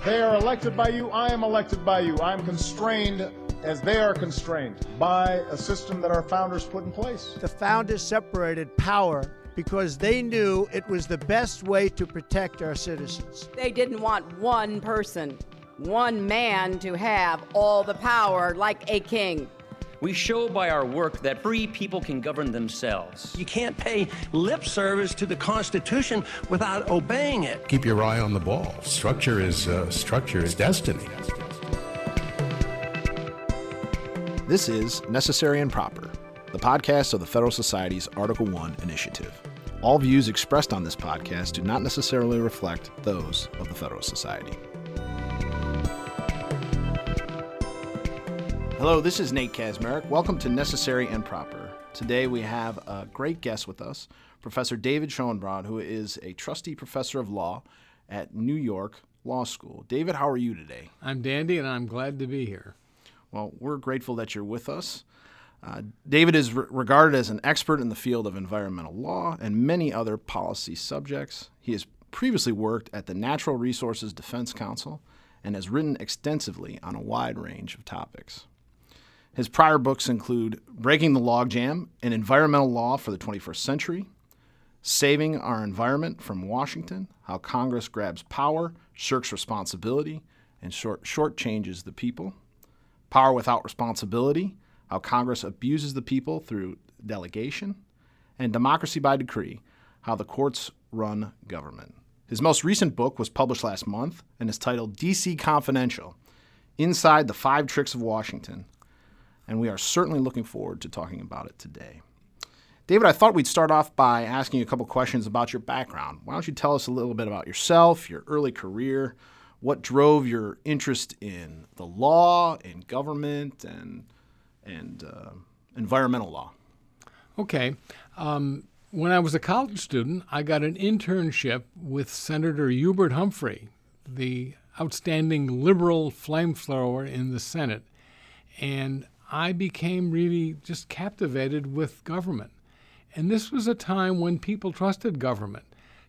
They are elected by you. I am elected by you. I am constrained as they are constrained by a system that our founders put in place. The founders separated power because they knew it was the best way to protect our citizens. They didn't want one person, one man to have all the power like a king. We show by our work that free people can govern themselves. You can't pay lip service to the Constitution without obeying it. Keep your eye on the ball. Structure is destiny. This is Necessary and Proper, the podcast of the Federal Society's Article 1 initiative. All views expressed on this podcast do not necessarily reflect those of the Federal Society. Hello, this is Nate Kazmarek. Welcome to Necessary and Proper. Today we have a great guest with us, Professor David Schoenbrod, who is a trustee professor of law at New York Law School. David, how are you today? I'm dandy, and I'm glad to be here. Well, we're grateful that you're with us. David is regarded as an expert in the field of environmental law and many other policy subjects. He has previously worked at the Natural Resources Defense Council and has written extensively on a wide range of topics. His prior books include Breaking the Logjam, An Environmental Law for the 21st Century, Saving Our Environment from Washington, How Congress Grabs Power, Shirks Responsibility, and Shortchanges the People, Power Without Responsibility, How Congress Abuses the People Through Delegation, and Democracy by Decree, How the Courts Run Government. His most recent book was published last month and is titled D.C. Confidential, Inside the 5 Tricks of Washington, and we are certainly looking forward to talking about it today. David, I thought we'd start off by asking you a couple questions about your background. Why don't you tell us a little bit about yourself, your early career, what drove your interest in the law, in government, and environmental law? Okay. When I was a college student, I got an internship with Senator Hubert Humphrey, the outstanding liberal flamethrower in the Senate. And I became really just captivated with government. And this was a time when people trusted government.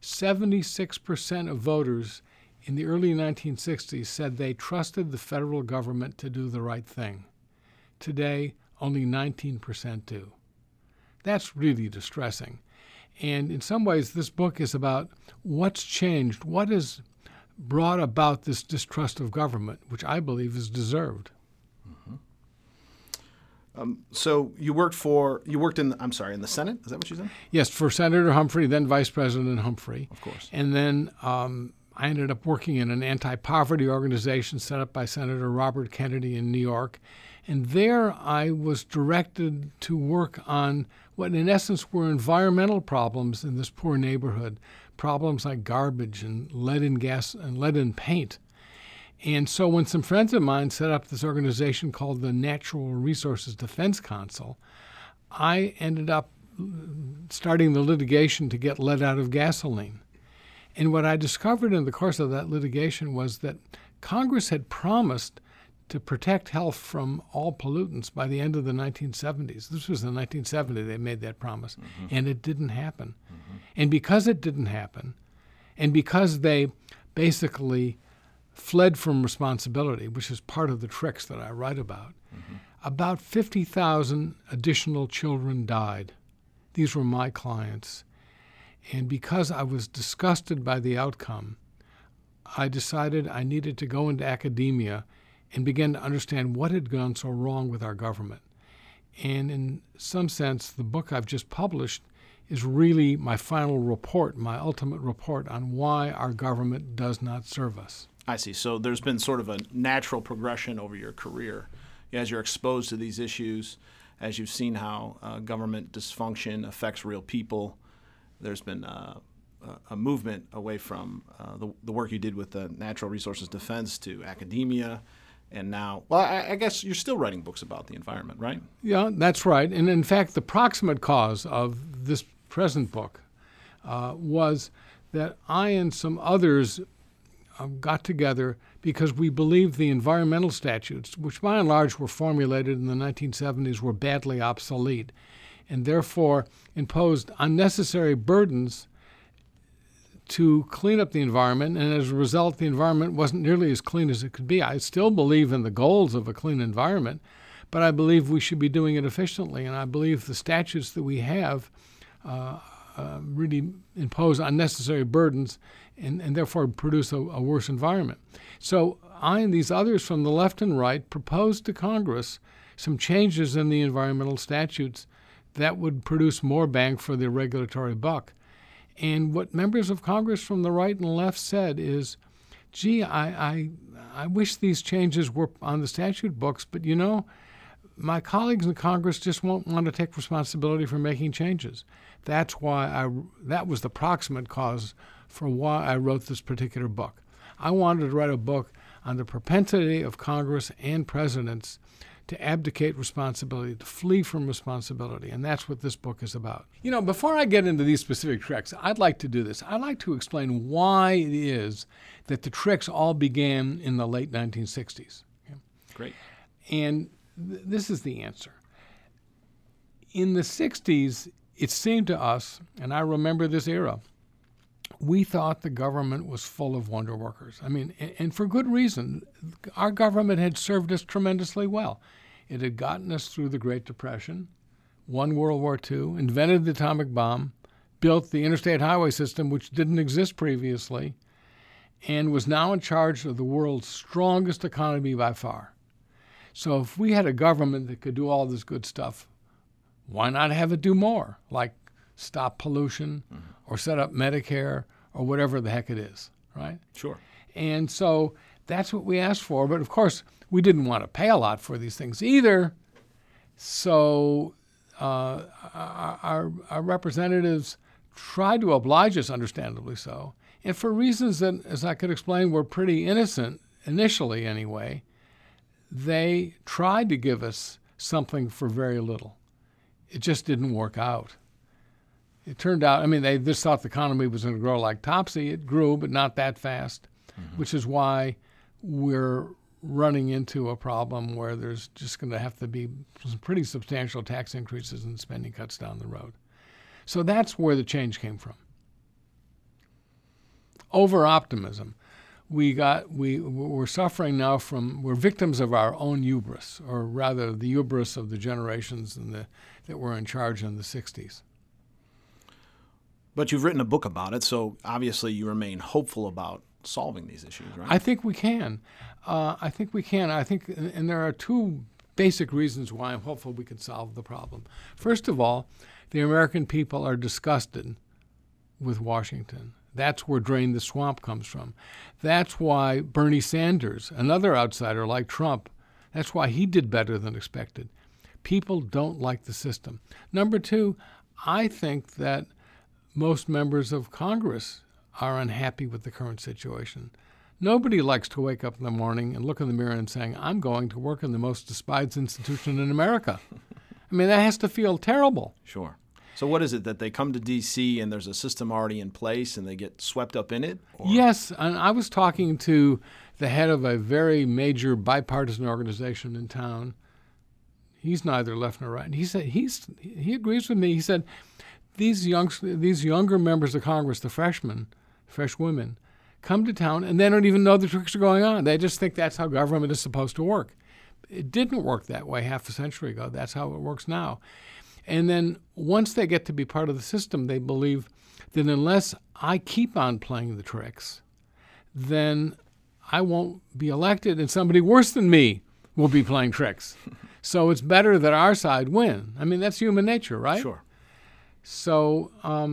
76% of voters in the early 1960s said they trusted the federal government to do the right thing. Today, only 19% do. That's really distressing. And in some ways, this book is about what's changed, what has brought about this distrust of government, which I believe is deserved. Mm-hmm. So you worked in the Senate? Is that what you said? Yes, for Senator Humphrey, then Vice President Humphrey. Of course. And then I ended up working in an anti-poverty organization set up by Senator Robert Kennedy in New York. And there I was directed to work on what in essence were environmental problems in this poor neighborhood, problems like garbage and lead in gas and lead in paint. And so when some friends of mine set up this organization called the Natural Resources Defense Council, I ended up starting the litigation to get lead out of gasoline. And what I discovered in the course of that litigation was that Congress had promised to protect health from all pollutants by the end of the 1970s. This was in 1970 they made that promise, and it didn't happen. And because it didn't happen, and because they basically fled from responsibility, which is part of the tricks that I write about, about 50,000 additional children died. These were my clients. And because I was disgusted by the outcome, I decided I needed to go into academia and begin to understand what had gone so wrong with our government. And in some sense, the book I've just published is really my final report, my ultimate report on why our government does not serve us. I see. So there's been sort of a natural progression over your career as you're exposed to these issues, as you've seen how government dysfunction affects real people. There's been a movement away from the work you did with the Natural Resources Defense to academia. And now, well, I guess you're still writing books about the environment, right? Yeah, that's right. And in fact, the proximate cause of this present book was that I and some others got together because we believed the environmental statutes, which by and large were formulated in the 1970s, were badly obsolete and therefore imposed unnecessary burdens to clean up the environment, and as a result, the environment wasn't nearly as clean as it could be. I still believe in the goals of a clean environment, but I believe we should be doing it efficiently, and I believe the statutes that we have really impose unnecessary burdens and therefore produce a worse environment. So I and these others from the left and right proposed to Congress some changes in the environmental statutes that would produce more bang for the regulatory buck. And what members of Congress from the right and left said is, gee, I wish these changes were on the statute books, but you know, my colleagues in Congress just won't want to take responsibility for making changes. That's why that was the proximate cause for why I wrote this particular book. I wanted to write a book on the propensity of Congress and presidents to abdicate responsibility, to flee from responsibility, and that's what this book is about. You know, before I get into these specific tricks, I'd like to do this. I'd like to explain why it is that the tricks all began in the late 1960s. Okay? Great. And this is the answer. In the 60s, it seemed to us, and I remember this era, we thought the government was full of wonder workers. I mean, and for good reason. Our government had served us tremendously well. It had gotten us through the Great Depression, won World War II, invented the atomic bomb, built the interstate highway system, which didn't exist previously, and was now in charge of the world's strongest economy by far. So if we had a government that could do all this good stuff, why not have it do more, like stop pollution or set up Medicare or whatever the heck it is, right? Sure. And so that's what we asked for. But of course, we didn't want to pay a lot for these things either. So our representatives tried to oblige us, understandably so. And for reasons that, as I could explain, were pretty innocent, initially anyway, they tried to give us something for very little. It just didn't work out. It turned out, I mean, they just thought the economy was going to grow like topsy. It grew, but not that fast, which is why we're running into a problem where there's just going to have to be some pretty substantial tax increases and spending cuts down the road. So that's where the change came from. Over-optimism. We're suffering now we're victims of our own hubris, or rather the hubris of the generations that were in charge in the 60s. But you've written a book about it, so obviously you remain hopeful about solving these issues, right? I think we can. I think, and there are two basic reasons why I'm hopeful we can solve the problem. First of all, the American people are disgusted with Washington. That's where Drain the Swamp comes from. That's why Bernie Sanders, another outsider like Trump, that's why he did better than expected. People don't like the system. Number two, I think that most members of Congress are unhappy with the current situation. Nobody likes to wake up in the morning and look in the mirror and saying, I'm going to work in the most despised institution in America. I mean, that has to feel terrible. Sure. So what is it, that they come to D.C. and there's a system already in place and they get swept up in it? Or? Yes, and I was talking to the head of a very major bipartisan organization in town. He's neither left nor right. And he said he agrees with me. He said these younger members of Congress, the freshwomen, come to town and they don't even know the tricks are going on. They just think that's how government is supposed to work. It didn't work that way half a century ago. That's how it works now. And then once they get to be part of the system, they believe that unless I keep on playing the tricks, then I won't be elected and somebody worse than me will be playing tricks. So it's better that our side win. I mean, that's human nature, right? Sure. So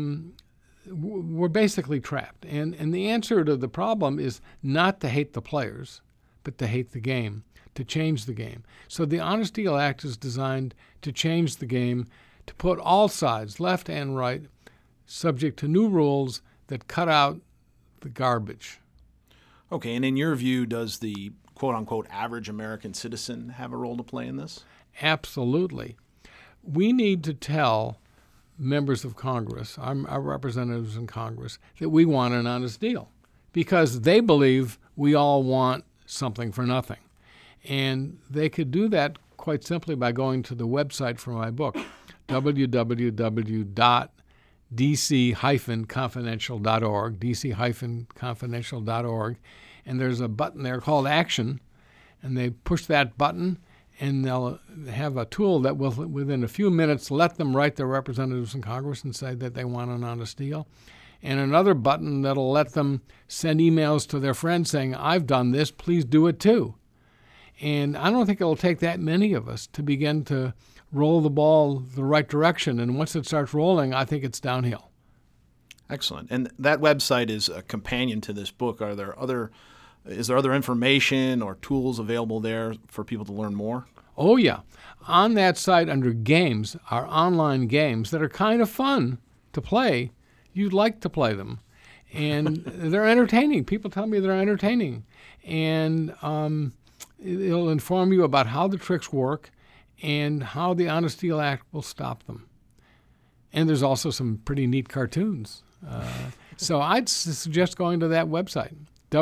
we're basically trapped. And the answer to the problem is not to hate the players, but to hate the game, to change the game. So the Honest Deal Act is designed to change the game, to put all sides, left and right, subject to new rules that cut out the garbage. Okay, and in your view, does the quote-unquote average American citizen have a role to play in this? Absolutely. We need to tell members of Congress, our representatives in Congress, that we want an honest deal because they believe we all want something for nothing. And they could do that quite simply by going to the website for my book, www.ddeal, dc-confidential.org, dc-confidential.org, and there's a button there called Action, and they push that button, and they'll have a tool that will, within a few minutes, let them write their representatives in Congress and say that they want an honest deal, and another button that'll let them send emails to their friends saying, I've done this, please do it too. And I don't think it'll take that many of us to begin to roll the ball the right direction, and once it starts rolling, I think it's downhill. Excellent. And that website is a companion to this book. Is there other information or tools available there for people to learn more? Oh, yeah. On that site under games are online games that are kind of fun to play. You'd like to play them. And they're entertaining. People tell me they're entertaining. And it'll inform you about how the tricks work and how the Honest Deal Act will stop them. And there's also some pretty neat cartoons. So I'd suggest going to that website,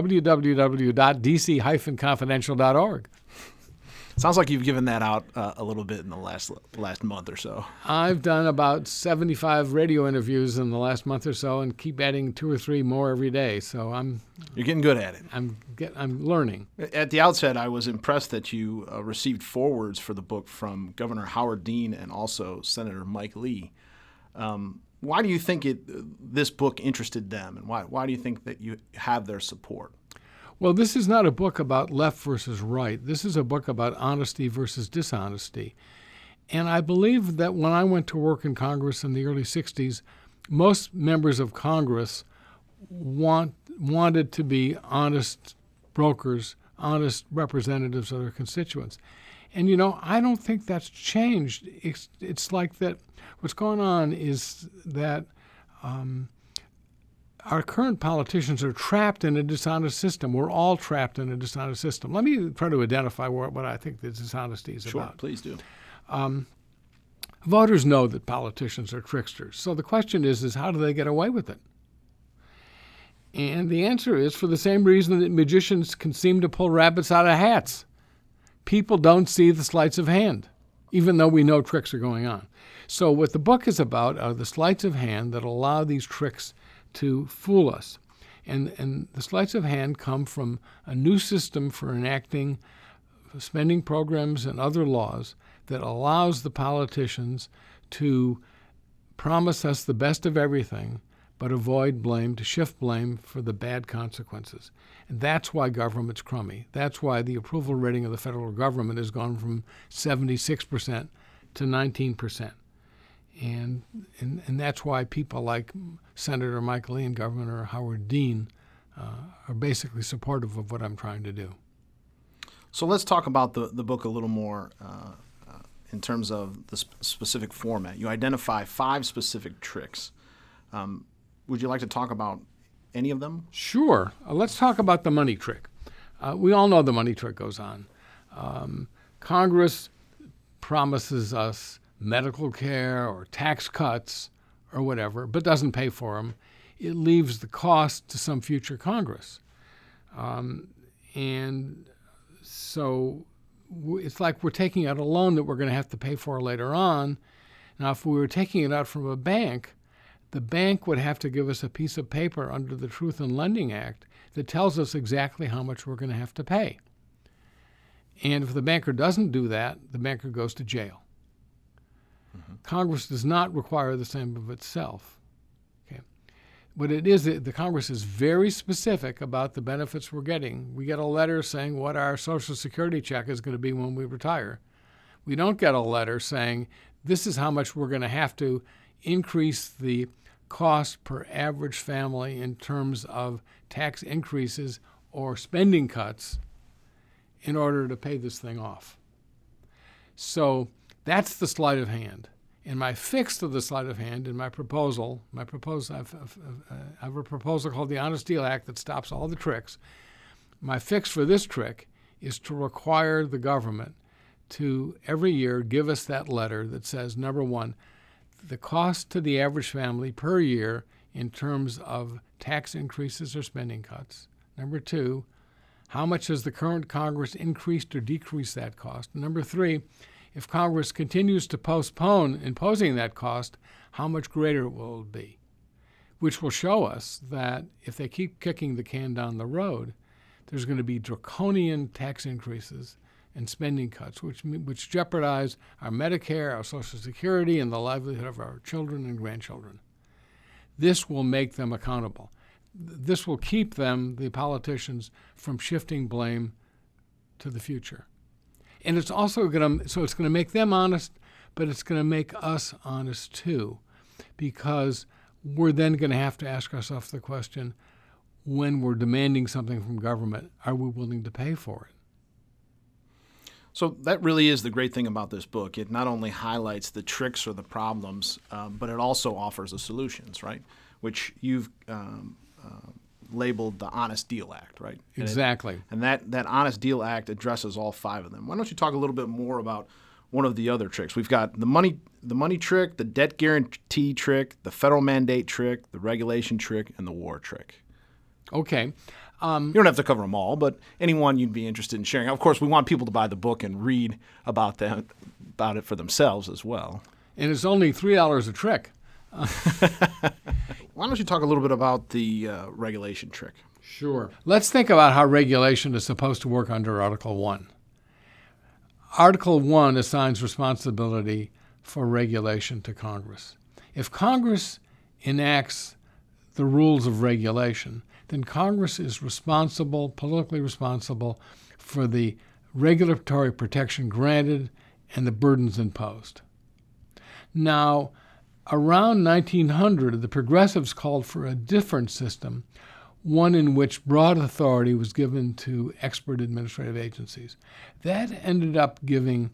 www.dc-confidential.org. Sounds like you've given that out a little bit in the last month or so. I've done about 75 radio interviews in the last month or so, and keep adding 2 or 3 more every day. So you're getting good at it. I'm learning. At the outset, I was impressed that you received forewords for the book from Governor Howard Dean and also Senator Mike Lee. Why do you think this book interested them, and why do you think that you have their support? Well, this is not a book about left versus right. This is a book about honesty versus dishonesty. And I believe that when I went to work in Congress in the early 60s, most members of Congress wanted to be honest brokers, honest representatives of their constituents. And, I don't think that's changed. It's like that what's going on is that our current politicians are trapped in a dishonest system. We're all trapped in a dishonest system. Let me try to identify what I think the dishonesty is about. Sure, please do. Voters know that politicians are tricksters. So the question is how do they get away with it? And the answer is for the same reason that magicians can seem to pull rabbits out of hats. People don't see the sleights of hand, even though we know tricks are going on. So what the book is about are the sleights of hand that allow these tricks to fool us. And the sleights of hand come from a new system for enacting spending programs and other laws that allows the politicians to promise us the best of everything, but avoid blame, to shift blame for the bad consequences. And that's why government's crummy. That's why the approval rating of the federal government has gone from 76% to 19%. And that's why people like Senator Mike Lee and Governor Howard Dean are basically supportive of what I'm trying to do. So let's talk about the book a little more in terms of the specific format. You identify 5 specific tricks. Would you like to talk about any of them? Sure. Let's talk about the money trick. We all know the money trick goes on. Congress promises us medical care or tax cuts or whatever, but doesn't pay for them. It leaves the cost to some future Congress. And so it's like we're taking out a loan that we're going to have to pay for later on. Now, if we were taking it out from a bank, the bank would have to give us a piece of paper under the Truth in Lending Act that tells us exactly how much we're going to have to pay. And if the banker doesn't do that, the banker goes to jail. Mm-hmm. Congress does not require the same of itself. Okay. But the Congress is very specific about the benefits we're getting. We get a letter saying what our Social Security check is going to be when we retire. We don't get a letter saying this is how much we're going to have to increase the cost per average family in terms of tax increases or spending cuts in order to pay this thing off. So that's the sleight of hand. And my fix to the sleight of hand in my proposal, I have a proposal called the Honest Deal Act that stops all the tricks. My fix for this trick is to require the government to every year give us that letter that says, number one, the cost to the average family per year in terms of tax increases or spending cuts. Number two, how much has the current Congress increased or decreased that cost? Number three, if Congress continues to postpone imposing that cost, how much greater will it be? which will show us that if they keep kicking the can down the road, there's going to be draconian tax increases and spending cuts, which jeopardize our Medicare, our Social Security, and the livelihood of our children and grandchildren. This will make them accountable. This will keep them, the politicians, from shifting blame to the future. And it's also going to make them honest, but it's going to make us honest too, because we're then going to have to ask ourselves the question, when we're demanding something from government, are we willing to pay for it? So that really is the great thing about this book. It not only highlights the tricks or the problems, but it also offers the solutions, right? Which you've labeled the Honest Deal Act, right? Exactly. And that Honest Deal Act addresses all 5 of them. Why don't you talk a little bit more about one of the other tricks? We've got the money trick, the debt guarantee trick, the federal mandate trick, the regulation trick, and the war trick. Okay. You don't have to cover them all, but anyone you'd be interested in sharing. Of course, we want people to buy the book and read about it for themselves as well. And it's only $3 a trick. Why don't you talk a little bit about the regulation trick? Sure. Let's think about how regulation is supposed to work under Article 1. Article 1 assigns responsibility for regulation to Congress. If Congress enacts the rules of regulation, then Congress is responsible, politically responsible, for the regulatory protection granted and the burdens imposed. Now, around 1900, the progressives called for a different system, one in which broad authority was given to expert administrative agencies. That ended up giving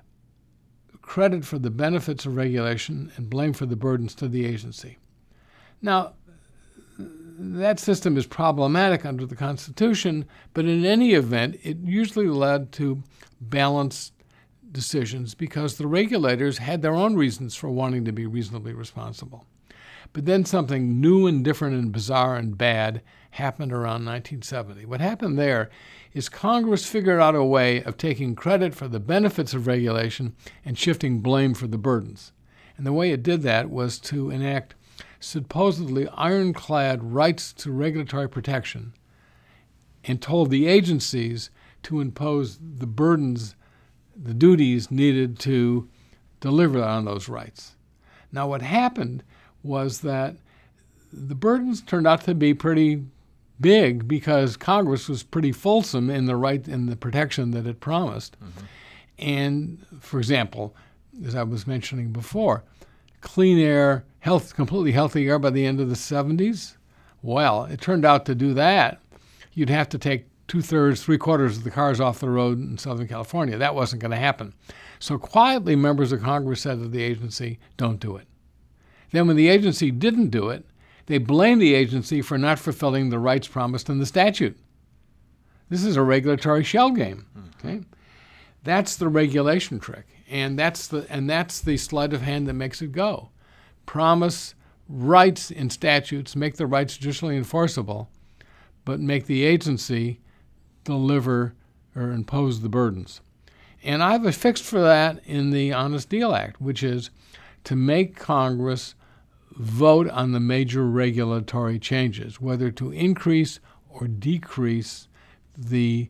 credit for the benefits of regulation and blame for the burdens to the agency. Now, that system is problematic under the Constitution, but in any event, it usually led to balanced decisions because the regulators had their own reasons for wanting to be reasonably responsible. But then something new and different and bizarre and bad happened around 1970. What happened there is Congress figured out a way of taking credit for the benefits of regulation and shifting blame for the burdens. And the way it did that was to enact supposedly ironclad rights to regulatory protection and told the agencies to impose the burdens, the duties needed to deliver on those rights. Now, what happened was that the burdens turned out to be pretty big because Congress was pretty fulsome in the right and the protection that it promised. Mm-hmm. And, for example, as I was mentioning before, clean air, completely healthy air by the end of the 70s. Well, it turned out to do that, you'd have to take 2/3, 3/4 of the cars off the road in Southern California. That wasn't going to happen. So quietly, members of Congress said to the agency, don't do it. Then when the agency didn't do it, they blamed the agency for not fulfilling the rights promised in the statute. This is a regulatory shell game. Okay? That's the regulation trick. And that's the sleight of hand that makes it go. Promise rights in statutes, make the rights judicially enforceable, but make the agency deliver or impose the burdens. And I have a fix for that in the Honest Deal Act, which is to make Congress vote on the major regulatory changes, whether to increase or decrease the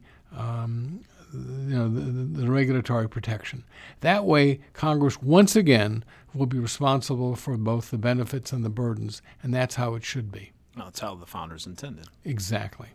regulatory protection. That way, Congress once again will be responsible for both the benefits and the burdens, and that's how it should be. Well, that's how the founders intended. Exactly.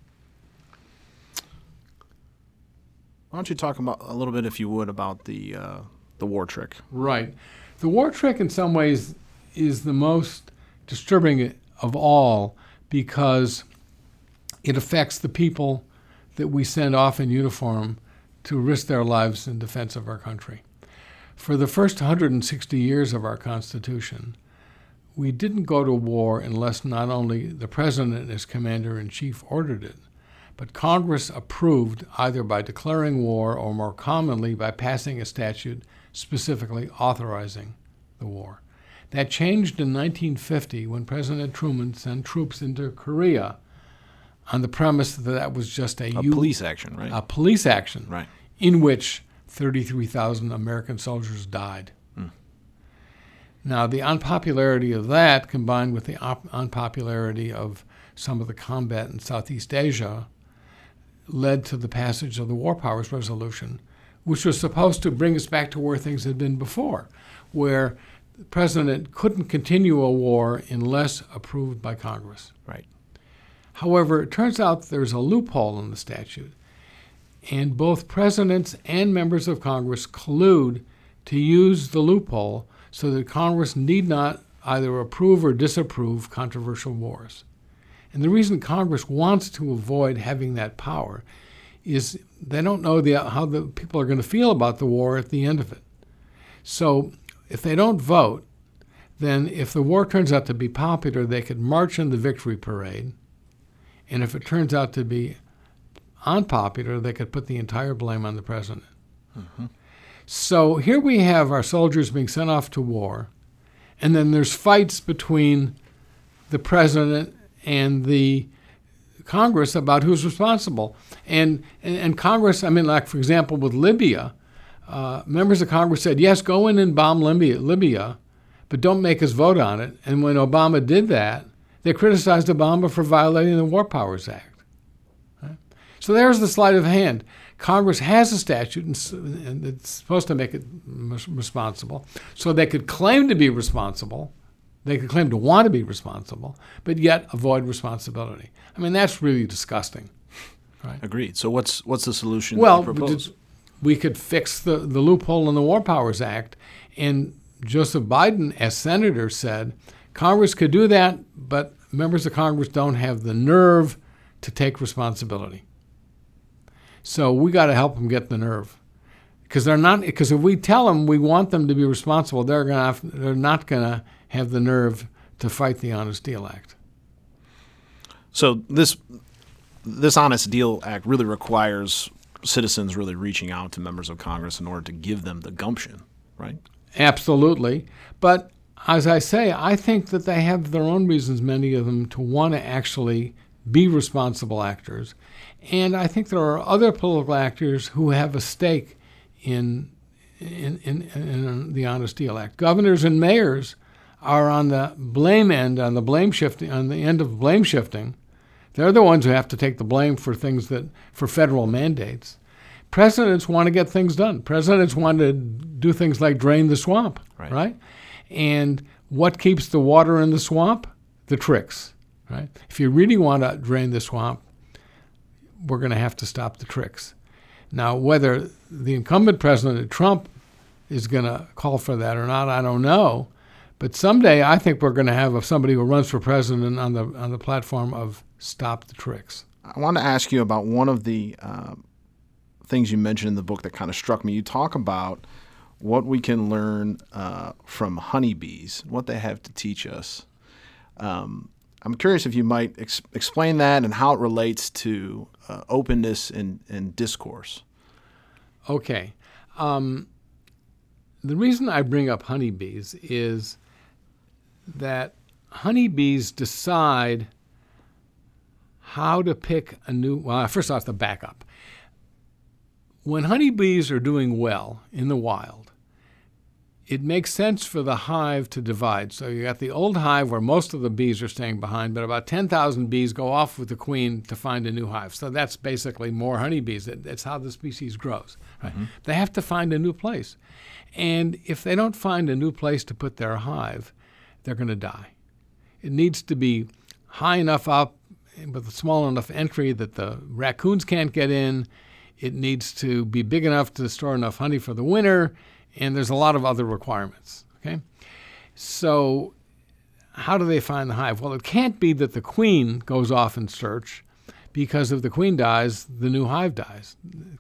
Why don't you talk about a little bit, if you would, about the war trick? Right. The war trick, in some ways, is the most disturbing of all because it affects the people that we send off in uniform to risk their lives in defense of our country. For the first 160 years of our Constitution, we didn't go to war unless not only the President as Commander-in-Chief ordered it, but Congress approved either by declaring war or more commonly by passing a statute specifically authorizing the war. That changed in 1950 when President Truman sent troops into Korea on the premise that that was just a police action, right? A police action, right, in which 33,000 American soldiers died. Now, the unpopularity of that, combined with the unpopularity of some of the combat in Southeast Asia, led to the passage of the War Powers Resolution, which was supposed to bring us back to where things had been before, where the president couldn't continue a war unless approved by Congress. Right. However, it turns out there's a loophole in the statute, and both presidents and members of Congress collude to use the loophole so that Congress need not either approve or disapprove controversial wars. And the reason Congress wants to avoid having that power is they don't know how the people are going to feel about the war at the end of it. So if they don't vote, then if the war turns out to be popular, they could march in the victory parade. And if it turns out to be unpopular, they could put the entire blame on the president. Mm-hmm. So here we have our soldiers being sent off to war, and then there's fights between the president and the Congress about who's responsible. And Congress, like, for example, with Libya, members of Congress said, yes, go in and bomb Libya, but don't make us vote on it. And when Obama did that, they criticized Obama for violating the War Powers Act. Right? So there's the sleight of hand. Congress has a statute, and it's supposed to make it responsible, so they could claim to be responsible. They could claim to want to be responsible, but yet avoid responsibility. That's really disgusting. Right? Agreed. So what's the solution? Well, that you propose? We could fix the loophole in the War Powers Act, and Joseph Biden, as senator, said Congress could do that, but members of Congress don't have the nerve to take responsibility. So we got to help them get the nerve, because if we tell them we want them to be responsible, they're not going to have the nerve to fight the Honest Deal Act. So this Honest Deal Act really requires citizens really reaching out to members of Congress in order to give them the gumption, right? Absolutely. But as I say, I think that they have their own reasons, many of them, to want to actually be responsible actors. And I think there are other political actors who have a stake in the Honest Deal Act. Governors and mayors are on the blame end, on the end of blame shifting. They're the ones who have to take the blame for for federal mandates. Presidents want to get things done. Presidents want to do things like drain the swamp, right? And what keeps the water in the swamp? The tricks, right? If you really want to drain the swamp, we're going to have to stop the tricks. Now, whether the incumbent President Trump is going to call for that or not, I don't know. But someday I think we're going to have somebody who runs for president on the platform of stop the tricks. I want to ask you about one of the things you mentioned in the book that kind of struck me. You talk about what we can learn from honeybees, what they have to teach us. I'm curious if you might explain that and how it relates to openness and discourse. Okay. The reason I bring up honeybees is that honeybees decide how to pick first off, the backup. When honeybees are doing well in the wild, it makes sense for the hive to divide. So you got the old hive where most of the bees are staying behind, but about 10,000 bees go off with the queen to find a new hive. So that's basically more honeybees. That's how the species grows. Right? Mm-hmm. They have to find a new place. And if they don't find a new place to put their hive, they're going to die. It needs to be high enough up with a small enough entry that the raccoons can't get in. It needs to be big enough to store enough honey for the winter. And there's a lot of other requirements, okay? So how do they find the hive? Well, it can't be that the queen goes off in search, because if the queen dies, the new hive dies.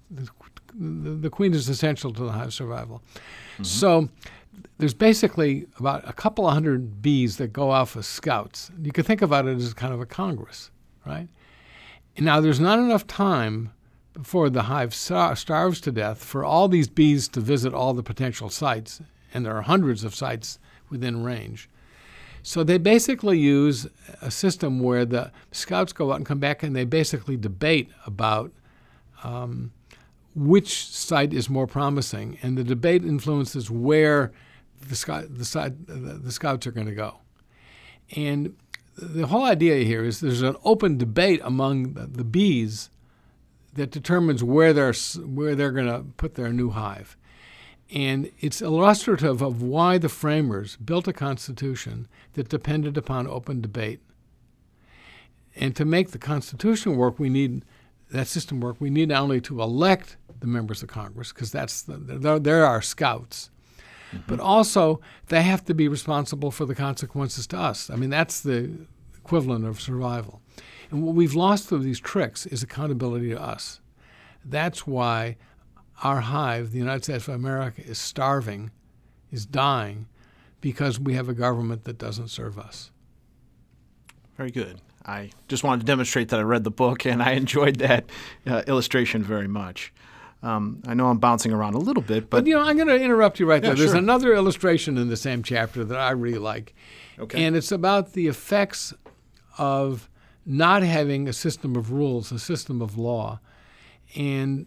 The queen is essential to the hive survival. Mm-hmm. So there's basically about a couple of hundred bees that go off as scouts. You could think about it as kind of a congress, right? And now there's not enough time before the hive starves to death for all these bees to visit all the potential sites, and there are hundreds of sites within range. So they basically use a system where the scouts go out and come back and they basically debate about which site is more promising, and the debate influences where the Scouts are going to go. And the whole idea here is there's an open debate among the bees that determines where they're going to put their new hive. And it's illustrative of why the framers built a constitution that depended upon open debate. And to make the Constitution work, that system work, we need not only to elect the members of Congress, because they're our scouts, but also they have to be responsible for the consequences to us. I mean, that's the equivalent of survival. And what we've lost through these tricks is accountability to us. That's why our hive, the United States of America, is starving, is dying, because we have a government that doesn't serve us. Very good. I just wanted to demonstrate that I read the book, and I enjoyed that illustration very much. I know I'm bouncing around a little bit, but I'm going to interrupt you right there. There's sure. another illustration in the same chapter that I really like, and it's about the effects of not having a system of rules, a system of law, and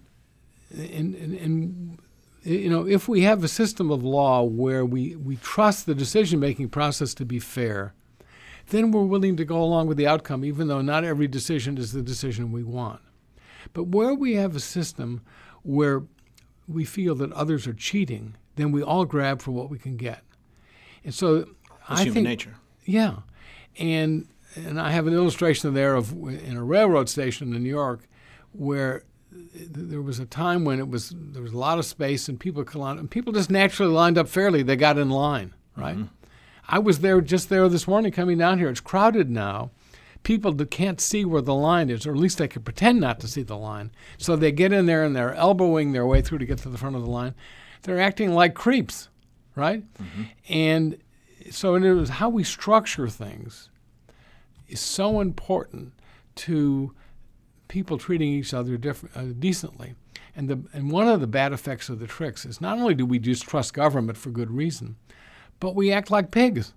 if we have a system of law where we trust the decision-making process to be fair, then we're willing to go along with the outcome, even though not every decision is the decision we want. But where we have a system where we feel that others are cheating, then we all grab for what we can get. And so that's human nature. Yeah. And I have an illustration there in a railroad station in New York where there was a time when there was a lot of space and people just naturally lined up fairly. They got in line, right? Mm-hmm. I was there this morning coming down here. It's crowded now. People that can't see where the line is, or at least they can pretend not to see the line. So they get in there and they're elbowing their way through to get to the front of the line. They're acting like creeps, right? Mm-hmm. And so it was how we structure things is so important to people treating each other decently. And one of the bad effects of the tricks is not only do we distrust government for good reason, but we act like pigs.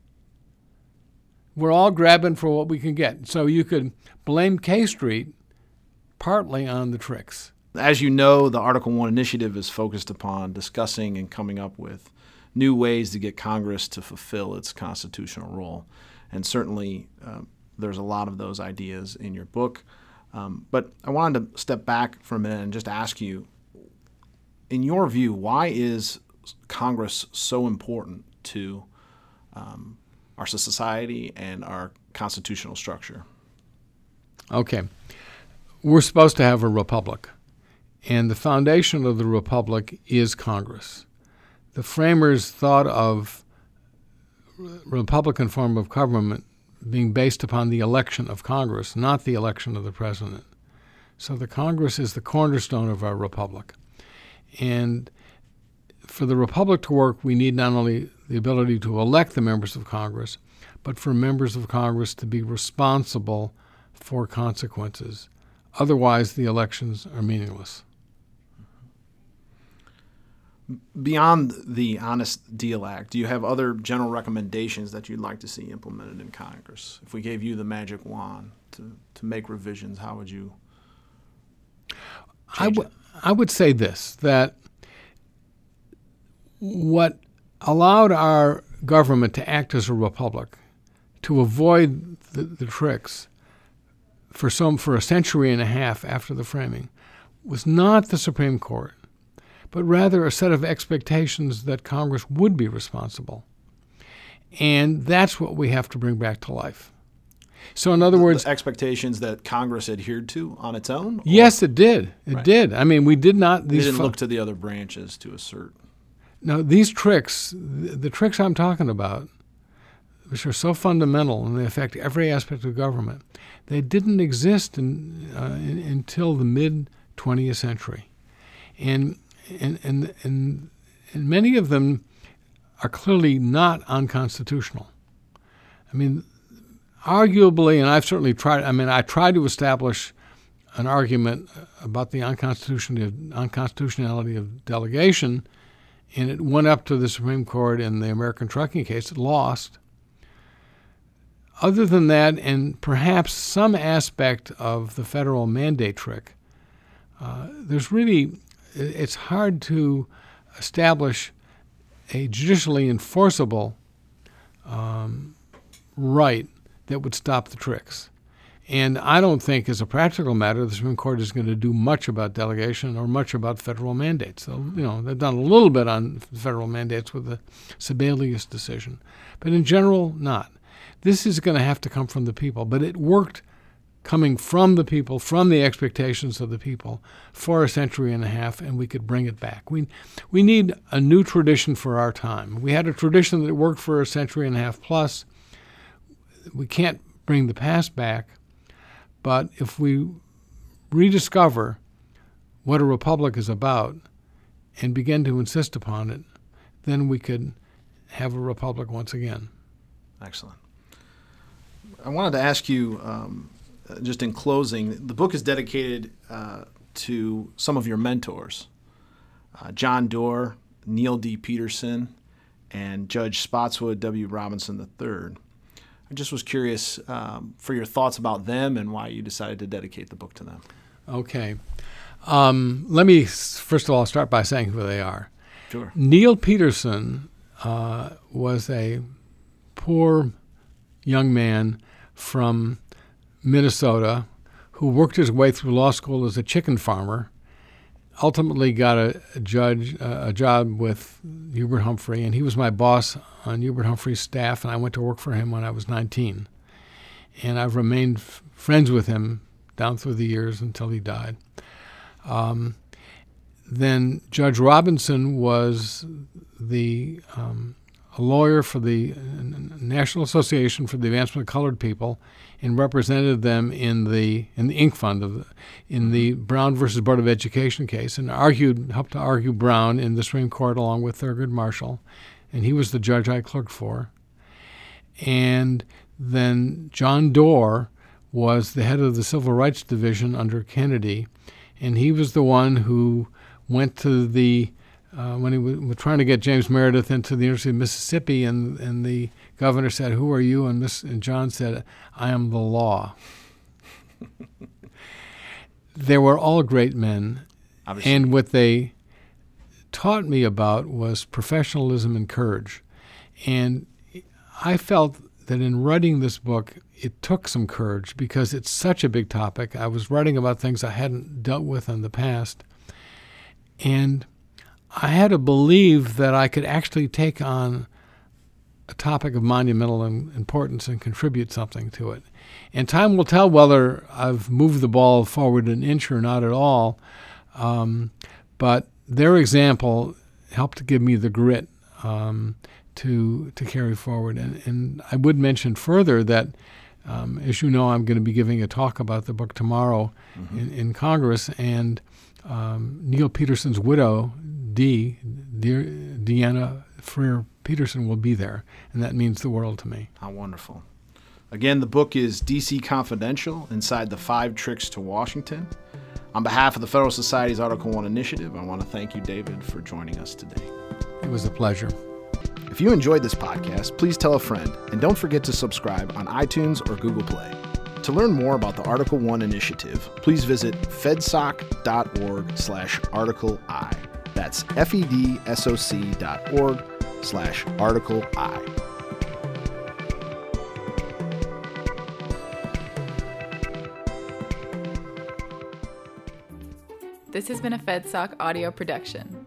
We're all grabbing for what we can get. So you could blame K Street partly on the tricks. As you know, the Article 1 initiative is focused upon discussing and coming up with new ways to get Congress to fulfill its constitutional role. And certainly there's a lot of those ideas in your book. But I wanted to step back for a minute and just ask you, in your view, why is Congress so important to our society and our constitutional structure? Okay. We're supposed to have a republic, and the foundation of the republic is Congress. The framers thought of Republican form of government being based upon the election of Congress, not the election of the president. So the Congress is the cornerstone of our republic. And for the republic to work, we need not only the ability to elect the members of Congress, but for members of Congress to be responsible for consequences. Otherwise, the elections are meaningless. Beyond the Honest Deal Act, do you have other general recommendations that you'd like to see implemented in Congress? If we gave you the magic wand to make revisions, how would you change it? I would say this, that what allowed our government to act as a republic, to avoid the tricks for a century and a half after the framing, was not the Supreme Court, but rather a set of expectations that Congress would be responsible. And that's what we have to bring back to life. So in other words, the expectations that Congress adhered to on its own? Yes, it did. It did. I mean, we did not. They didn't look to the other branches to assert. No, these tricks, the tricks I'm talking about, which are so fundamental and they affect every aspect of government, they didn't exist until the mid-20th century. And many of them are clearly not unconstitutional. I mean, arguably, and I've certainly tried, I tried to establish an argument about the unconstitutionality of delegation, and it went up to the Supreme Court in the American Trucking case. It lost. Other than that, and perhaps some aspect of the federal mandate trick, it's hard to establish a judicially enforceable right that would stop the tricks. And I don't think, as a practical matter, the Supreme Court is going to do much about delegation or much about federal mandates. So, they've done a little bit on federal mandates with the Sebelius decision, but in general, not. This is going to have to come from the people, but it worked coming from the people, from the expectations of the people, for a century and a half, and we could bring it back. We need a new tradition for our time. We had a tradition that worked for a century and a half plus. We can't bring the past back. But if we rediscover what a republic is about and begin to insist upon it, then we could have a republic once again. Excellent. I wanted to ask you, just in closing, the book is dedicated to some of your mentors, John Doerr, Neil D. Peterson, and Judge Spotswood W. Robinson III. I just was curious for your thoughts about them and why you decided to dedicate the book to them. Okay. Let me, first of all, start by saying who they are. Sure. Neil Peterson was a poor young man from Minnesota who worked his way through law school as a chicken farmer, ultimately got a job with Hubert Humphrey, and he was my boss on Hubert Humphrey's staff, and I went to work for him when I was 19. And I've remained friends with him down through the years until he died. Then Judge Robinson was a lawyer for the National Association for the Advancement of Colored People, and represented them in the Inc. Fund in the Brown versus Board of Education case, and helped to argue Brown in the Supreme Court along with Thurgood Marshall, and he was the judge I clerked for. And then John Doerr was the head of the Civil Rights Division under Kennedy, and he was the one who went to when he was trying to get James Meredith into the University of Mississippi, and the governor said, "Who are you?" And John said, "I am the law." They were all great men, obviously. And what they taught me about was professionalism and courage. And I felt that in writing this book, it took some courage because it's such a big topic. I was writing about things I hadn't dealt with in the past. And I had to believe that I could actually take on a topic of monumental importance and contribute something to it. And time will tell whether I've moved the ball forward an inch or not at all. But their example helped to give me the grit to carry forward. And I would mention further that, as you know, I'm going to be giving a talk about the book tomorrow in Congress, and Neil Peterson's widow, Deanna Freer Peterson, will be there, and that means the world to me. How wonderful. Again, the book is D.C. Confidential, Inside the 5 Tricks to Washington. On behalf of the Federal Society's Article 1 initiative, I want to thank you, David, for joining us today. It was a pleasure. If you enjoyed this podcast, please tell a friend, and don't forget to subscribe on iTunes or Google Play. To learn more about the Article 1 initiative, please visit fedsoc.org/Article I. That's fedsoc.org/Article I. This has been a FedSoc audio production.